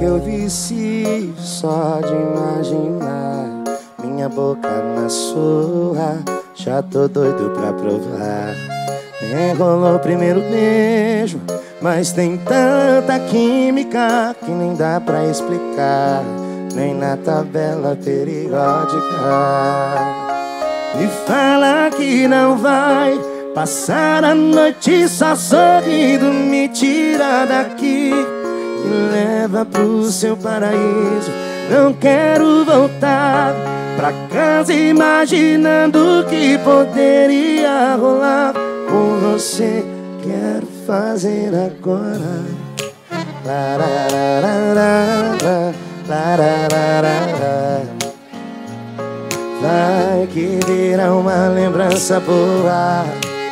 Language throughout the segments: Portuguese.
que eu vicio só de imaginar minha boca na sua. Já tô doido pra provar. Nem rolou o primeiro beijo, mas tem tanta química que nem dá pra explicar, nem na tabela periódica. Me fala que não vai passar a noite só sorrindo, me tira daqui, me leva pro seu paraíso. Não quero voltar pra casa imaginando o que poderia rolar com você. Quero fazer agora. Larararara, larararara. Vai que vira uma lembrança boa.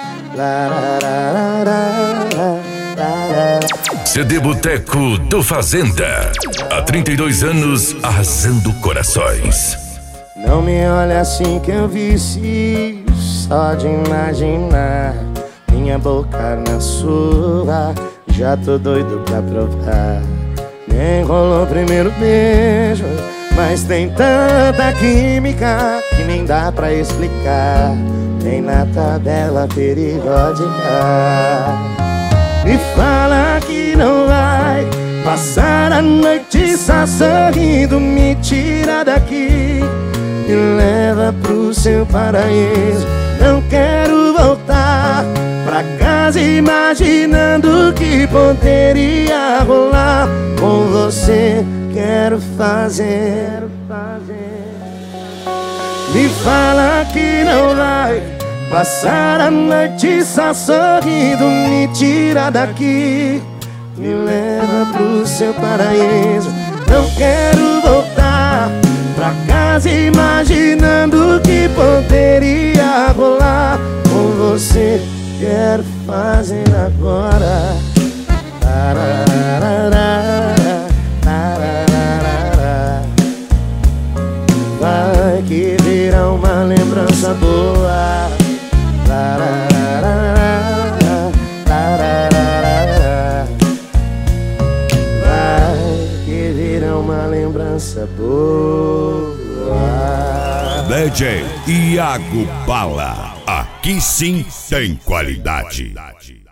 CD Boteco do Fazenda. Há 32 anos, arrasando corações. Não me olha assim que eu vicio só de imaginar minha boca na sua. Já tô doido pra provar. Nem rolou o primeiro beijo, mas tem tanta química que nem dá pra explicar, nem na tabela periódica. Me fala que não vai passar a noite só sorrindo, me tira daqui, me leva pro seu paraíso. Não quero voltar pra casa imaginando o que poderia rolar com você. Quero fazer. Me fala que não vai passar a noite só sorrindo, me tira daqui, me leva pro seu paraíso. Não quero voltar pra casa imaginando o que poderia rolar com você. Quero fazer agora. Vai que vira uma lembrança boa. Vai que vira uma lembrança boa. DJ Iago Bala, aqui sim tem qualidade.